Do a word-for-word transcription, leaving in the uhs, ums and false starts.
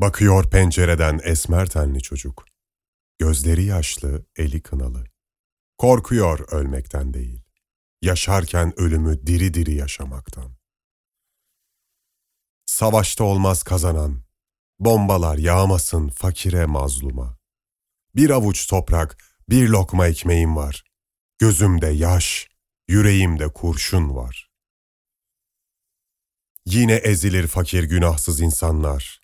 Bakıyor pencereden esmer tenli çocuk. Gözleri yaşlı, eli kınalı. Korkuyor ölmekten değil, yaşarken ölümü diri diri yaşamaktan. Savaşta olmaz kazanan, bombalar yağmasın fakire mazluma. Bir avuç toprak, bir lokma ekmeğim var. Gözümde yaş, yüreğimde kurşun var. Yine ezilir fakir günahsız insanlar.